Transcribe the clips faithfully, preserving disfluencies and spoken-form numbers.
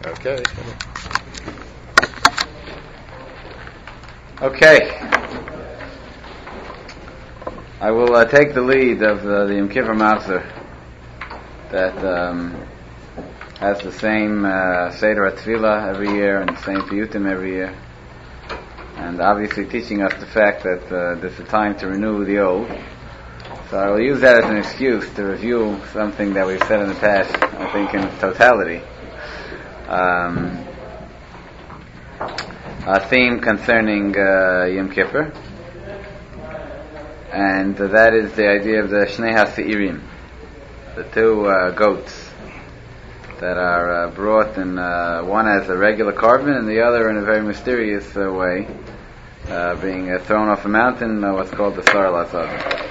Okay. Okay. I will uh, take the lead of uh, the Yom Kippur Machzor that um, has the same uh, Seder HaTfilah every year and the same Piyutim every year, and obviously teaching us the fact that uh, this is a time to renew the old. So I will use that as an excuse to review something that we've said in the past, I think in totality. Um, a theme concerning uh, Yom Kippur, and uh, that is the idea of the Shnei HaSeirim, the two uh, goats that are uh, brought in, uh, one as a regular carbon and the other in a very mysterious uh, way, uh, being uh, thrown off a mountain, uh, what's called the Sar Lazad.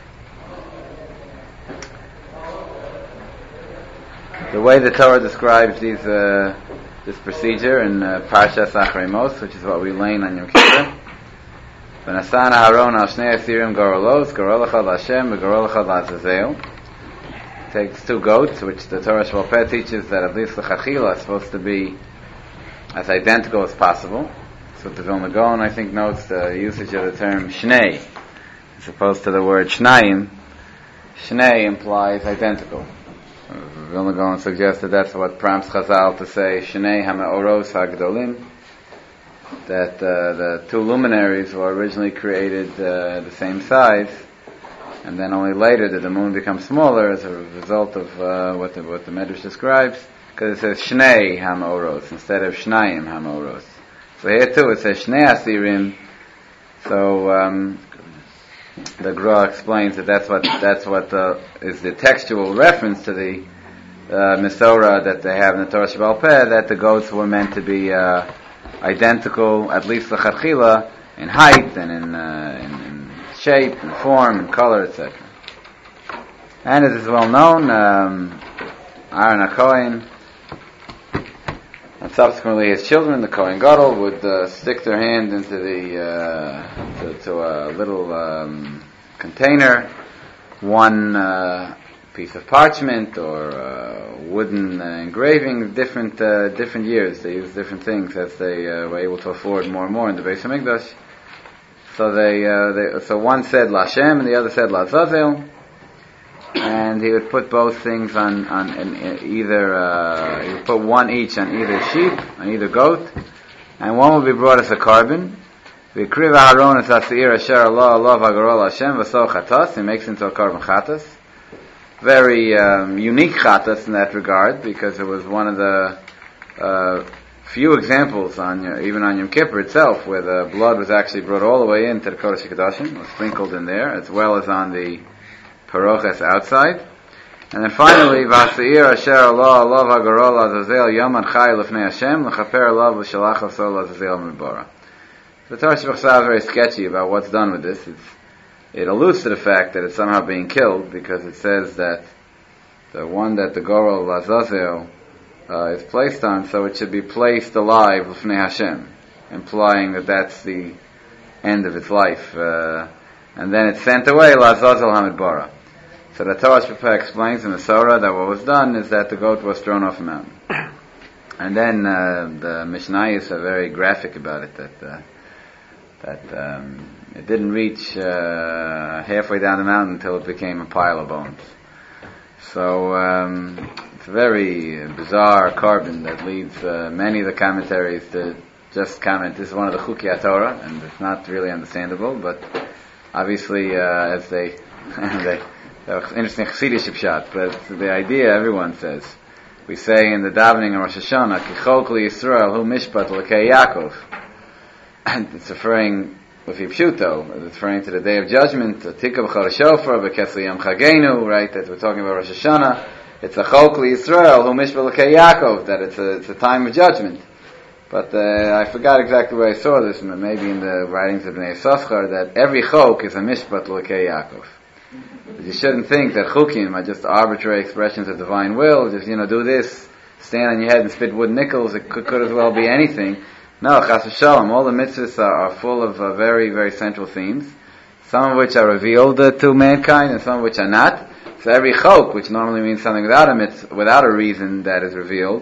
The way the Torah describes these, uh, this procedure in uh, Parshas Acharei Mos, which is what we learn on Yom Kippur, V'nasan Aharon al Shnei Asirim Gorolos, Gorol Echad L'Hashem, V'Gorol Echad L'Azazel. Takes two goats, which the Torah Sheba'al Peh teaches that at least the Chachila is supposed to be as identical as possible. So the Vilna Gaon, I think, notes the usage of the term Shnei, as opposed to the word Shnayim. Shnei implies identical. Vilna Gaon suggests that that's what prompts Chazal to say Shnei HaMe'oros HaGdolim, that uh, the two luminaries were originally created uh, the same size, and then only later did the moon become smaller as a result of uh, what the what the Medrash describes, because it says Shnei HaMe'oros instead of Shnayim HaMe'oros. So here too it says Shnei Asirim. So um, the Gra explains that that's what that's what uh, is the textual reference to the uh, Mesorah that they have in the Torah Sheba'al Peh, that the goats were meant to be uh, identical, at least l'chadchila, in height and in, uh, in, in shape and form and color, et cetera. And as is well known, um, Aaron HaKohen and subsequently his children, the Kohen Gadol, would uh, stick their hand into the uh, to, to a little um, container, one uh, piece of parchment or uh, wooden uh, engraving, different uh, different years. They used different things as they uh, were able to afford more and more in the Beis HaMikdash. So they, uh, they so one said L'Hashem and the other said L'Azazel, and he would put both things on on in, in either uh, he would put one each on either sheep, on either goat, and one would be brought as a carbon. V'kriv Aharon es ha'seir asher Allah Allah v'agorol Hashem v'so chatas. He makes into a carbon chatas. Very um, unique chatas in that regard, because it was one of the uh, few examples on uh, even on Yom Kippur itself where the blood was actually brought all the way into the Kodesh HaKodashim, was sprinkled in there, as well as on the paroches outside. And then finally, V'aseir asher Allah Allah v'agorol Azazel yaman chai lefnei Hashem l'chaper Allah v'shalach asol Azazel midbara. The Torah Sheba'al Peh is very sketchy about what's done with this. It's It alludes to the fact that it's somehow being killed, because it says that the one that the Gorol Azazel uh, is placed on, so it should be placed alive l'fnei Hashem, implying that that's the end of its life. Uh, and then it's sent away l'Azazel HaMidbara. So the Torah Sheba'al Peh explains in the Surah that what was done is that the goat was thrown off a mountain. And then uh, the Mishnayos are very graphic about it, that uh, that um, it didn't reach uh, halfway down the mountain until it became a pile of bones. So um, it's a very bizarre carbon that leads uh, many of the commentaries to just comment, this is one of the Chukei Torah, and it's not really understandable, but obviously uh, as they, they interesting Chassidish pshat, but the idea everyone says, we say in the davening in Rosh Hashanah, Ki chol kli Yisrael hu mishpat l'kei Yaakov. And it's referring, with Yipshuto, it's referring to the Day of Judgment, Tikka b'chol shofar, b'kesel yom chagenu, right, that we're talking about Rosh Hashanah. It's a chol kli Yisrael hu mishpat l'kei Yaakov, that it's a, it's a time of judgment. But uh, I forgot exactly where I saw this, maybe in the writings of Bnei Yissaschar, that every chok is a mishpat l'kei Yaakov. But you shouldn't think that chukim are just arbitrary expressions of divine will, just, you know, do this, stand on your head and spit wood nickels, it could, could as well be anything. No, chas v'shalom, all the mitzvahs are, are full of uh, very, very central themes, some of which are revealed uh, to mankind and some of which are not. So every chok, which normally means something without a mitzvah, without a reason that is revealed,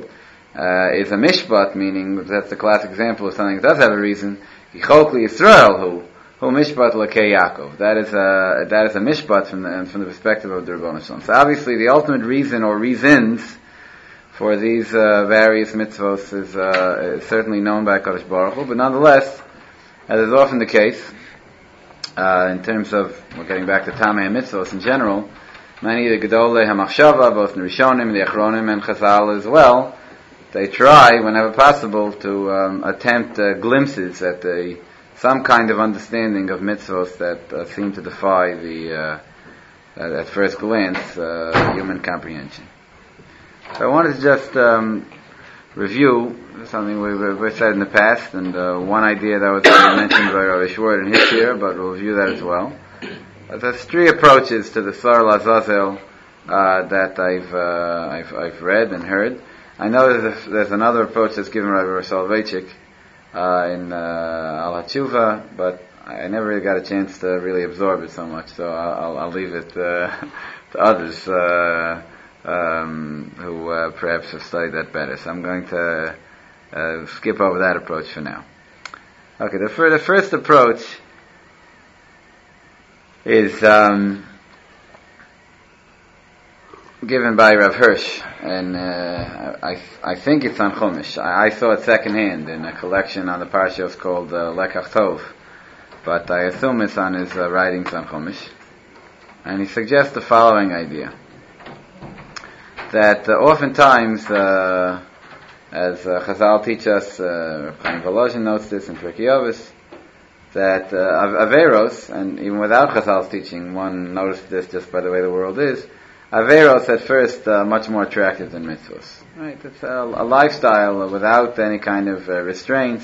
uh, is a mishpat, meaning that's the classic example of something that does have a reason. Yichok Yisrael hu hu mishpat l'kei Yaakov. That is a that is a mishpat from the from the perspective of the Rebbeinu Shalom. So obviously, the ultimate reason or reasons for these uh, various mitzvos is, uh, is certainly known by Kadosh Baruch Hu, but nonetheless, as is often the case, uh, in terms of, we're getting back to Tamei mitzvos in general, many of the Gedolei HaMachshava, both in Rishonim, the Achronim, and Chazal as well, they try, whenever possible, to um, attempt uh, glimpses at the, some kind of understanding of mitzvos that uh, seem to defy the, uh, at, at first glance, uh, human comprehension. So I wanted to just um, review something we've, we've said in the past, and uh, one idea that was mentioned by Rabbi Schwartz in his year, but we'll review that as well. Uh, there's three approaches to the Sar Lazazel uh, that I've, uh, I've I've read and heard. I know there's, a, there's another approach that's given by Rabbi Soloveitchik uh, in uh, Al HaTshuva, but I never really got a chance to really absorb it so much, so I'll, I'll leave it uh, to others. Uh, Um, who uh, perhaps have studied that better. So I'm going to uh, skip over that approach for now. Okay, the, fir- the first approach is um, given by Rav Hirsch, and uh, I I think it's on Chumash. I, I saw it secondhand in a collection on the Parshas called uh, Lekach Tov, but I assume it's on his uh, writings on Chumash. And he suggests the following idea. That uh, oftentimes, uh, as uh, Chazal teach us, uh, Chaim Volozhin notes this in Pirkei Avos, that uh, Averos, and even without Chazal's teaching, one noticed this just by the way the world is, Averos at first uh, much more attractive than mitzvos. Right? It's a, a lifestyle without any kind of uh, restraints.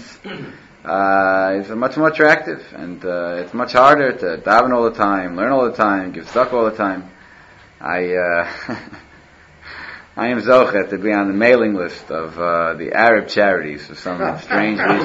Uh, is much more attractive, and uh, it's much harder to daven all the time, learn all the time, give tzedakah all the time. I. Uh, I am Zochet to be on the mailing list of uh, the Arab charities for some strange reason.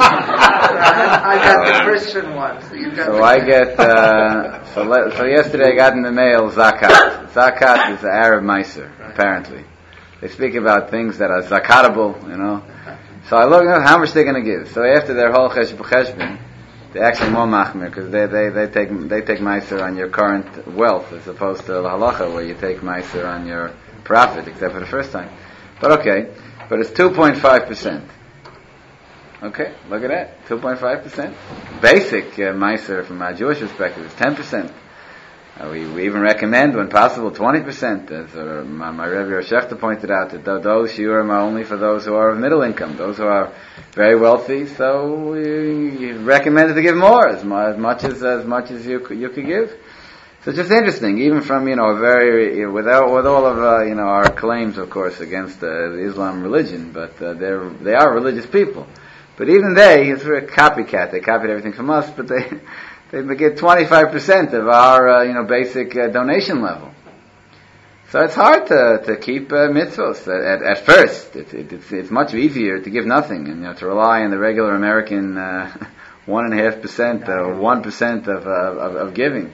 I got the Christian ones. So, so I get, uh, so, le- so yesterday I got in the mail Zakat. Zakat is the Arab Meiser, apparently. They speak about things that are zakatable, you know. So I look at how much they're going to give. So after their whole cheshbon cheshbon, they actually more machmir, because they, they, they take, they take Meiser on your current wealth, as opposed to the halacha, where you take Meiser on your profit, except for the first time. But okay, but it's two point five percent. Okay, look at that, two point five percent. Basic uh, Meiser from a Jewish perspective is ten percent. Uh, we, we even recommend, when possible, twenty percent. As uh, my, my Rebbe Rosh Hashemta pointed out, that th- those shiurim are only for those who are of middle income, those who are very wealthy. So we recommended to give more, as, mu- as much as as much as you you could give. So it's just interesting, even from, you know, a very, without, with all of, uh, you know, our claims, of course, against uh, the Islam religion, but uh, they're, they are religious people. But even they, it's a copycat, they copied everything from us, but they, they get twenty-five percent of our, uh, you know, basic uh, donation level. So it's hard to, to keep uh, mitzvos at, at first. It, it, it's, it's much easier to give nothing and, you know, to rely on the regular American, uh, one and a half percent or one percent of, uh, of of giving,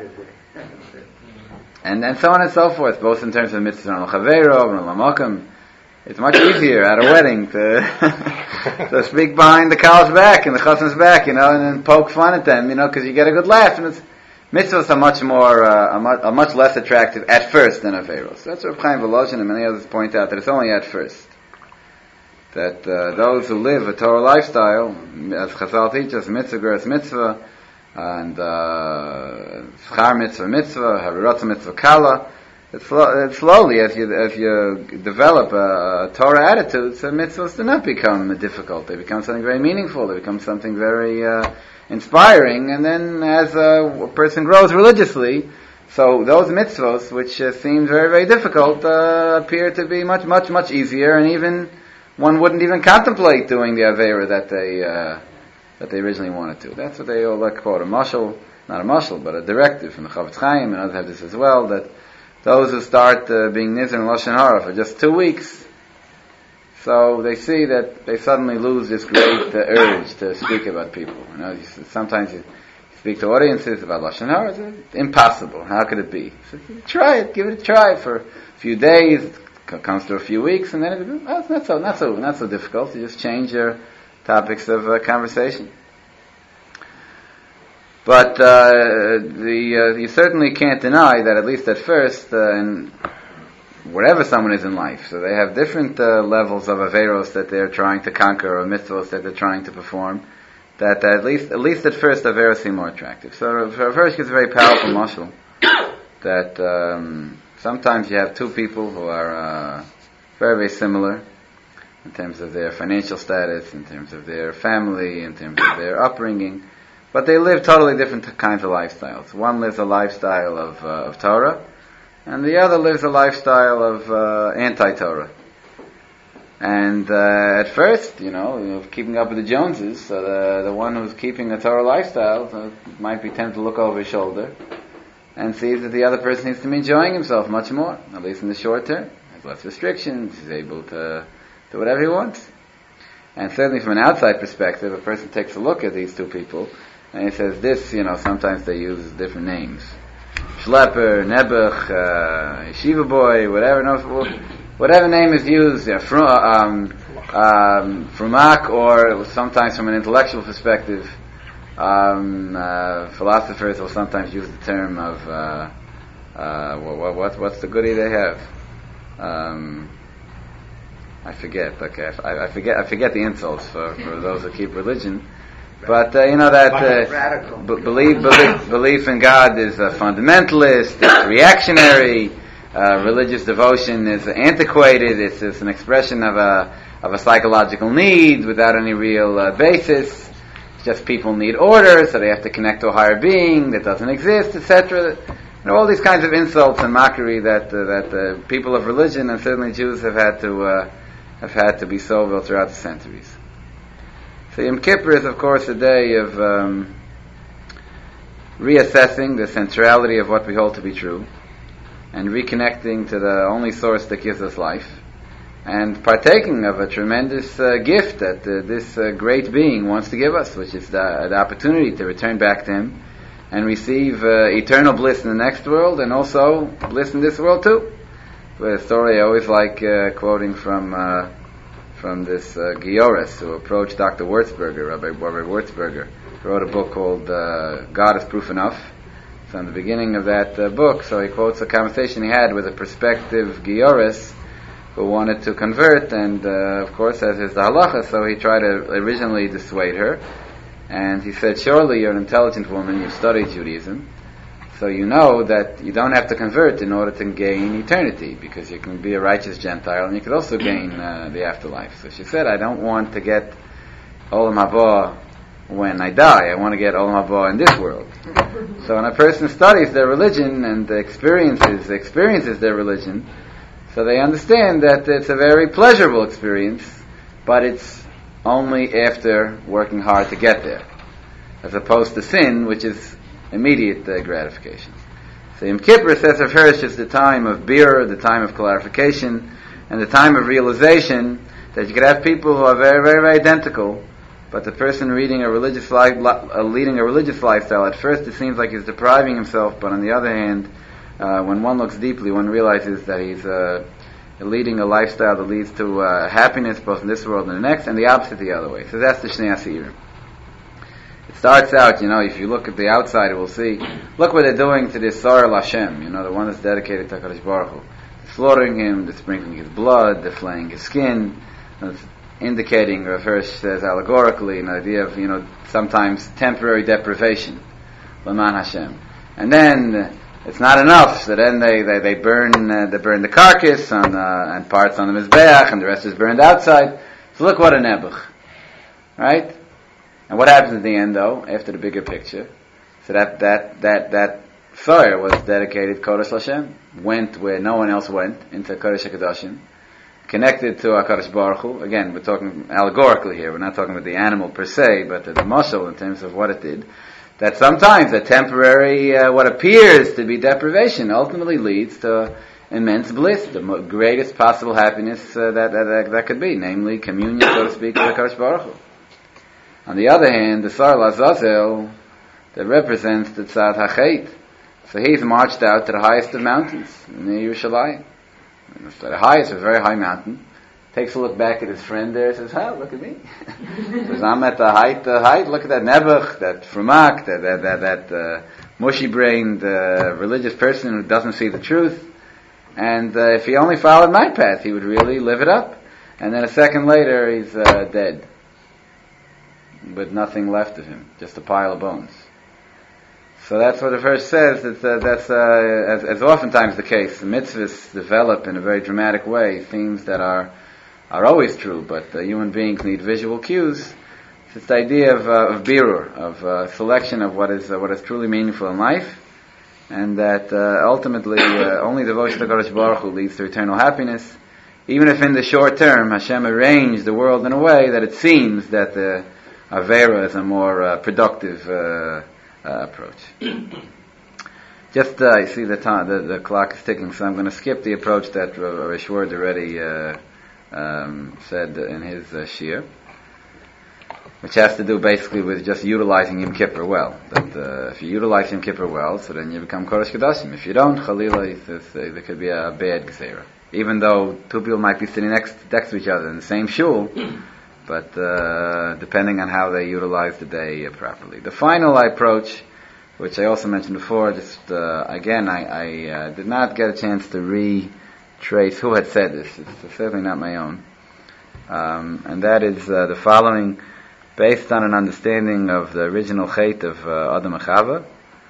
and and so on and so forth. Both in terms of mitzvah and chavero and lamakam, it's much easier at a wedding to to speak behind the cow's back and the chassan's back, you know, and then poke fun at them, you know, because you get a good laugh. And it's, mitzvahs are much more, uh, are, much, are much less attractive at first than averos. So that's what Chaim Volozhin and many others point out, that it's only at first. That uh, those who live a Torah lifestyle, as Chazal teaches, mitzvah gras mitzvah, and schar mitzvah mitzvah, havirotza mitzvah kala, it's, it's slowly, as you as you develop a, a Torah attitude, so mitzvahs do not become difficult. They become something very meaningful. They become something very uh, inspiring. And then, as a person grows religiously, so those mitzvahs, which uh, seem very, very difficult, uh, appear to be much, much, much easier, and even one wouldn't even contemplate doing the Aveira that they uh, that they originally wanted to. That's what they all like quote a mashal, not a mashal, but a directive from the Chavetz Chaim, and others have this as well, that those who start uh, being Nizar and Lashon Hara for just two weeks, so they see that they suddenly lose this great uh, urge to speak about people. You know, you, sometimes you speak to audiences about Lashon Hara, it's impossible. How could it be? So try it, give it a try for a few days. c- comes to a few weeks, and then it, oh, it's not so not so not so difficult. You just change your topics of uh, conversation. But uh, the uh, you certainly can't deny that at least at first, uh, and wherever someone is in life, so they have different uh, levels of averos that they're trying to conquer or mitzvos that they're trying to perform. That at least at least at first averos seem more attractive. So first it's a very powerful muscle that um, sometimes you have two people who are uh, very very similar in terms of their financial status, in terms of their family, in terms of their upbringing. But they live totally different kinds of lifestyles. One lives a lifestyle of, uh, of Torah, and the other lives a lifestyle of uh, anti-Torah. And uh, at first, you know, you know, keeping up with the Joneses, so the, the one who's keeping a Torah lifestyle uh, might be tempted to look over his shoulder and see that the other person seems to be enjoying himself much more, at least in the short term. Has less restrictions, he's able to do whatever he wants. And certainly from an outside perspective, a person takes a look at these two people, and he says, this, you know, sometimes they use different names. Schlepper, Nebuch, uh, Yeshiva boy, whatever, no, whatever name is used, yeah, frum, um, um, Frumak, or sometimes from an intellectual perspective, um, uh, philosophers will sometimes use the term of, uh, uh, what, what, what's the goodie they have? Um, I forget, okay, I, I forget, I forget the insults for, for those who keep religion. But uh, you know that uh, b- belief, belief belief in God is a fundamentalist, it's reactionary. Uh, religious devotion is antiquated. It's, it's an expression of a of a psychological need without any real uh, basis. It's just people need order, so they have to connect to a higher being that doesn't exist, et cetera. You know, all these kinds of insults and mockery that uh, that uh, people of religion and certainly Jews have had to uh, have had to be sober throughout the centuries. So Yom Kippur is, of course, a day of um, reassessing the centrality of what we hold to be true and reconnecting to the only source that gives us life and partaking of a tremendous uh, gift that uh, this uh, great being wants to give us, which is the, the opportunity to return back to Him and receive uh, eternal bliss in the next world and also bliss in this world too. A story I always like uh, quoting from uh, from this uh, Gioris who approached Doctor Wurzberger, Rabbi, Rabbi Wurzberger, wrote a book called uh, God is Proof Enough. So in the beginning of that uh, book, so he quotes a conversation he had with a prospective Gioris who wanted to convert, and uh, of course, as is the halacha, so he tried to originally dissuade her, and he said, surely you're an intelligent woman, you've studied Judaism, so you know that you don't have to convert in order to gain eternity, because you can be a righteous Gentile and you could also gain uh, the afterlife. So she said, I don't want to get Olam Haba when I die, I want to get Olam Haba in this world. So when a person studies their religion and experiences experiences their religion, so they understand that it's a very pleasurable experience, but it's only after working hard to get there, as opposed to sin, which is immediate uh, gratification. So Yom Kippur, says Rav Hirsch, is the time of beer, the time of clarification, and the time of realization that you could have people who are very, very, very identical, but the person reading a religious life, uh, leading a religious lifestyle, at first it seems like he's depriving himself, but on the other hand, uh, when one looks deeply, one realizes that he's uh, leading a lifestyle that leads to uh, happiness both in this world and the next, and the opposite the other way. So that's the Shnei Asirim. It starts out, you know, if you look at the outside, we'll see, look what they're doing to this Sar Lashem, you know, the one that's dedicated to HaKadosh Baruch Hu. They're slaughtering him, they're sprinkling his blood, they're flaying his skin, it's indicating, Rav Hirsch says allegorically, an idea of, you know, sometimes temporary deprivation, Laman Hashem. And then, it's not enough, so then they, they, they burn uh, they burn the carcass on, uh, and parts on the Mizbeach, and the rest is burned outside. So look what a nebuch. Right? And what happens at the end, though, after the bigger picture? So that that that that fire was dedicated Kodesh Hashem, went where no one else went, into Kodesh HaKadoshim, connected to HaKadosh Baruch Hu. Again, we're talking allegorically here. We're not talking about the animal per se, but the, the muscle in terms of what it did. That sometimes a temporary, uh, what appears to be deprivation, ultimately leads to immense bliss, the mo- greatest possible happiness uh, that, that that could be, namely communion, so to speak, with HaKadosh Baruch Hu. On the other hand, the Sar Lazazel, that represents the Tzad HaChet, so he's marched out to the highest of mountains, near Yerushalayim. It's the highest, a very high mountain. Takes a look back at his friend there, says, "Oh, look at me." Says, "I'm at the height, the height. Look at that Nebuch, that Frumak, that that that, that uh, mushy-brained uh, religious person who doesn't see the truth. And uh, if he only followed my path, he would really live it up." And then a second later, he's uh, dead, with nothing left of him, just a pile of bones. So that's what the verse says. That uh, that's uh, as, as oftentimes the case. The mitzvahs develop in a very dramatic way themes that are are always true, but uh, human beings need visual cues. It's this idea of, uh, of birur, of uh, selection of what is uh, what is truly meaningful in life, and that uh, ultimately uh, only devotion to Kadosh Baruch Hu leads to eternal happiness. Even if in the short term Hashem arranged the world in a way that it seems that the Avera is a more uh, productive uh, uh, approach. Just uh, I see the time, the, the clock is ticking, so I'm going to skip the approach that Rish Ward already uh, um, said in his uh, shir, which has to do basically with just utilizing Yom Kippur well. That uh, if you utilize Yom Kippur well, so then you become Kodesh Kodashim. If you don't, Chalila, there could be a bad Gzeira. Even though two people might be sitting next next to each other in the same shul, but uh, depending on how they utilize the day uh, properly. The final approach, which I also mentioned before, just uh, again, I, I uh, did not get a chance to retrace who had said this. It's certainly not my own. Um, and that is uh, the following, based on an understanding of the original chait of uh, Adam and Chava.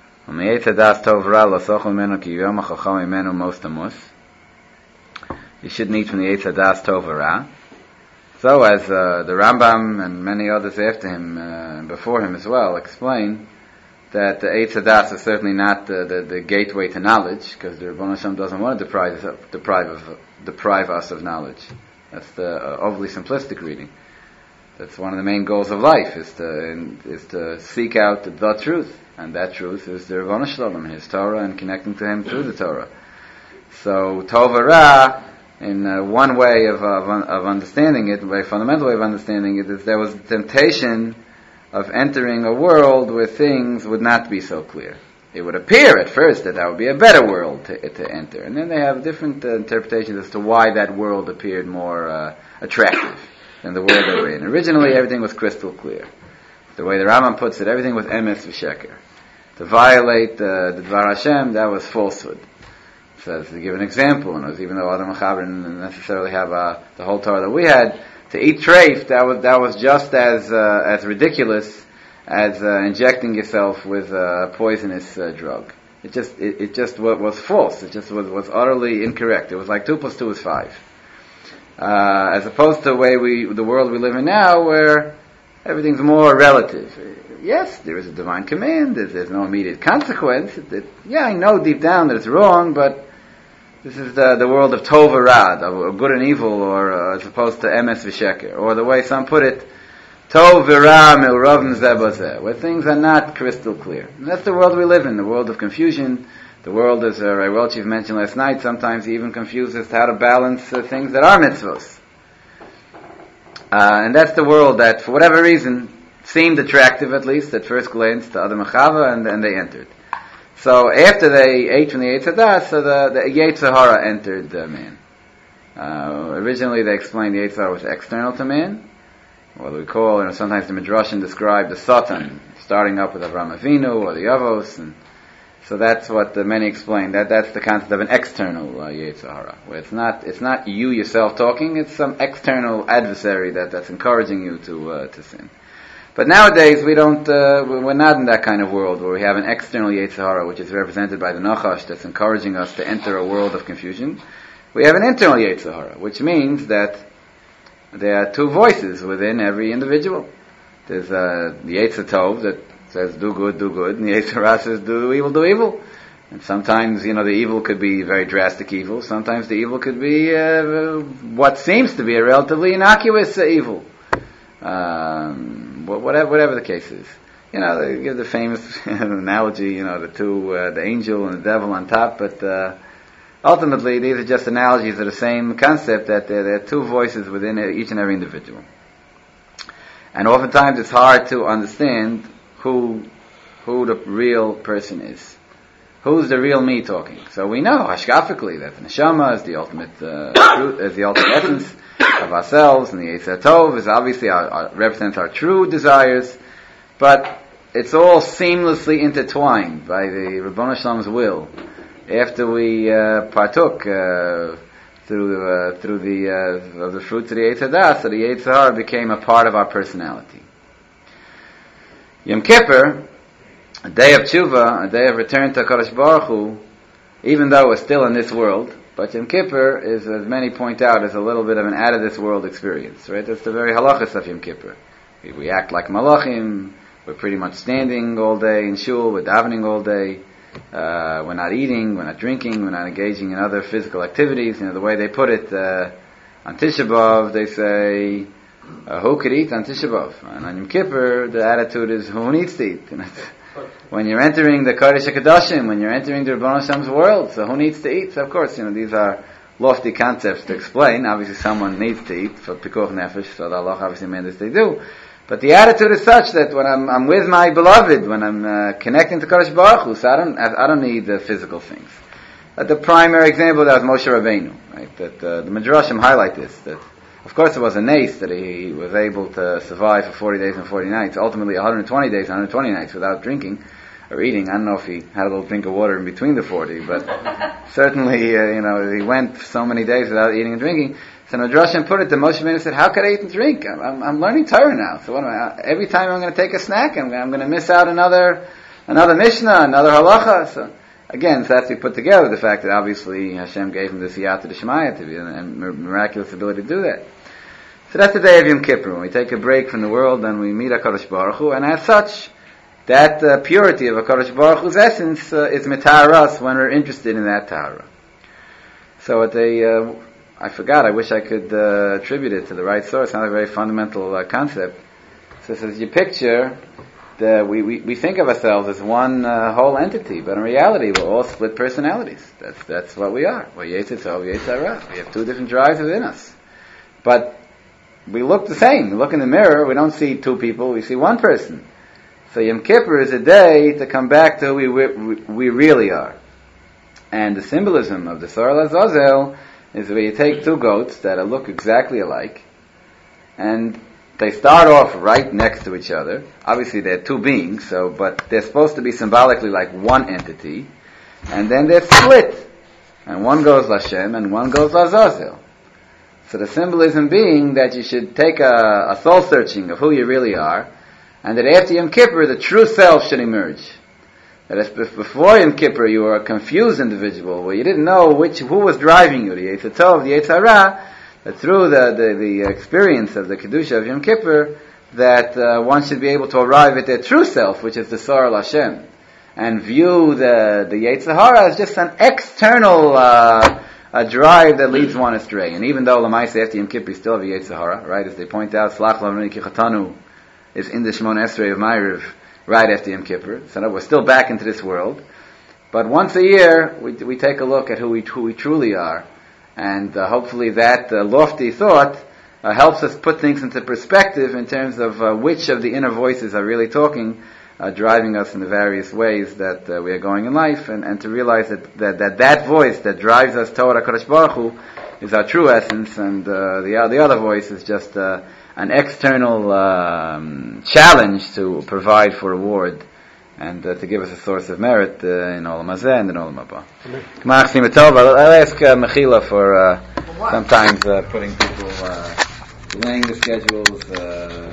You shouldn't eat from the Eitz Hadas Tov Ra. So, as uh, the Rambam and many others after him, uh, before him as well, explain that the Eitz Hadas is certainly not the, the, the gateway to knowledge, because the Rebbeinu Hashem doesn't want to deprive us, deprive, of, deprive us of knowledge. That's the uh, overly simplistic reading. That's one of the main goals of life, is to in, is to seek out the, the truth, and that truth is the Rebbeinu Shalom, His Torah, and connecting to Him through the Torah. So, Tov Ra, in uh, one way of, of of understanding it, a very fundamental way of understanding it, is there was the temptation of entering a world where things would not be so clear. It would appear at first that that would be a better world to, to enter, and then they have different uh, interpretations as to why that world appeared more uh, attractive than the world they were in. Originally, everything was crystal clear. The way the Rambam puts it, everything was emes v'sheker. To violate uh, the Dvar Hashem, that was falsehood. So to give an example, and it was, even though Adam and Chava didn't necessarily have uh, the whole Torah that we had, to eat treif, that was that was just as uh, as ridiculous as uh, injecting yourself with a poisonous uh, drug. It just it, it just was, was false. It just was, was utterly incorrect. It was like two plus two is five, uh, as opposed to the way we the world we live in now, where everything's more relative. Yes, there is a divine command. There's, there's no immediate consequence. It, it, yeah, I know deep down that it's wrong, but this is the, the world of Tov Arad, of good and evil, or uh, as opposed to Emes V'Sheker, or the way some put it, Tov V'Ra Milravn Zebazeh, where things are not crystal clear. And that's the world we live in, the world of confusion. The world, as uh, Ray Welchiev mentioned last night, sometimes even confuses how to balance uh, things that are mitzvos. Uh, and that's the world that, for whatever reason, seemed attractive, at least at first glance, to Adam and Chava, and, and they entered. So after they ate from the Eitz Hadas, so the, the Yetzer Hara entered the man. Uh, originally they explained the Yetzer Hara was external to man. What we call, you know, sometimes the Midrashim describe the Satan, starting up with Avraham Avinu or the Avos, and so that's what the many explain. That that's the concept of an external uh, Yetzer Hara, where it's not it's not you yourself talking, it's some external adversary that, that's encouraging you to uh, to sin. But nowadays we don't, uh, we're not in that kind of world where we have an external Yetzer Hara, which is represented by the Nachash, that's encouraging us to enter a world of confusion. We have an internal Yetzer Hara, which means that there are two voices within every individual. There's uh, the Yetzer Tov that says do good, do good, and the Yetzer Hara says do evil, do evil. And sometimes, you know, the evil could be very drastic evil. Sometimes the evil could be uh, what seems to be a relatively innocuous uh, evil. Um, Whatever, whatever the case is, you know, they give the famous analogy, you know, the two, uh, the angel and the devil on top. But uh, ultimately, these are just analogies of the same concept, that there, there are two voices within each and every individual. And oftentimes, it's hard to understand who who the real person is, who's the real me talking? So we know, hashkafically, that the neshama is the ultimate uh, truth, is the ultimate essence of ourselves, and the Yetzer Tov is obviously our, our, represents our true desires, but it's all seamlessly intertwined by the Ribbono Shalom's will. After we uh, partook uh, through uh, through the uh, of the fruits of the Yetzer Das, so the Yetzer Hara became a part of our personality. Yom Kippur, a day of tshuva, a day of return to HaKadosh Baruch Hu, even though we're still in this world, but Yom Kippur is, as many point out, is a little bit of an out-of-this-world experience, right? That's the very halachas of Yom Kippur. We, we act like malachim, we're pretty much standing all day in shul, we're davening all day, uh, we're not eating, we're not drinking, we're not engaging in other physical activities. You know, the way they put it, uh, on Tisha B'Av, they say, uh, who could eat on Tisha B'Av? And on Yom Kippur, the attitude is, who needs to eat? You know, when you're entering the Kodesh HaKadoshim, when you're entering the Ribbono Shalom's world, so who needs to eat? So of course, you know, these are lofty concepts to explain. Obviously someone needs to eat for Pikuach Nefesh, so the Allah obviously mandates they do. But the attitude is such that when I'm, I'm with my beloved, when I'm uh, connecting to Kodesh Baruch Hu, so I don't, I don't need the physical things. Uh, the primary example of that was Moshe Rabbeinu, right? That uh, the Midrashim highlight this, that of course it was a nace that he was able to survive for forty days and forty nights, ultimately one hundred twenty days, one hundred twenty nights without drinking or eating. I don't know if he had a little drink of water in between the forty, but certainly, uh, you know, he went so many days without eating and drinking. So Midrashim put it to Moshe Rabbeinu, said, how could I eat and drink? I'm, I'm, I'm learning Torah now. So what am I, every time I'm going to take a snack, I'm, I'm going to miss out another, another Mishnah, another halacha. So again, so that's we put together the fact that obviously Hashem gave him this Siyata D'Shmaya to be, and, and miraculous ability to do that. So that's the day of Yom Kippur. When we take a break from the world and we meet HaKadosh Baruch Hu, and as such, that uh, purity of HaKadosh Baruch Hu's essence uh, is mitahar us when we're interested in that tahara. So at the, uh, I forgot, I wish I could uh, attribute it to the right source, not a very fundamental uh, concept. So it says, you picture, the, we, we, we think of ourselves as one uh, whole entity, but in reality we're all split personalities. That's that's what we are. We're Yetzer Tov, Yetzer Hara. We have two different drives within us. But we look the same. We look in the mirror, we don't see two people, we see one person. So Yom Kippur is a day to come back to who we, we, we really are. And the symbolism of the Sorah Lazazel is where you take two goats that look exactly alike, and they start off right next to each other. Obviously they're two beings, so but they're supposed to be symbolically like one entity, and then they're split. And one goes Lashem and one goes Lazazel. So the symbolism being that you should take a, a soul searching of who you really are, and that after Yom Kippur, the true self should emerge. That if before Yom Kippur you were a confused individual, where you didn't know which who was driving you, the Yetzer Tov, the Yetzer Hara, that through the, the, the experience of the Kedusha of Yom Kippur, that uh, one should be able to arrive at their true self, which is the Sorah Lashem, and view the, the Yetzer Hara as just an external uh, a drive that leads one astray. And even though Lamaisa after Yom Kippur you still have a Yetzer Hara, right, as they point out, Slach Lavnei Kichatanu is in the Shemon Esrei of Ma'ariv right after Yom Kippur. So we're still back into this world. But once a year, we we take a look at who we, who we truly are. And uh, hopefully that uh, lofty thought uh, helps us put things into perspective in terms of uh, which of the inner voices are really talking, uh, driving us in the various ways that uh, we are going in life, and, and to realize that, that that that voice that drives us toward HaKadosh Baruch Hu is our true essence, and uh, the, the other voice is just uh, an external um, challenge to provide for reward and uh, to give us a source of merit uh, in Olam Hazeh and in Olam Haba. I'll ask uh, Mechila for uh, sometimes uh, putting people, uh, laying the schedules, uh,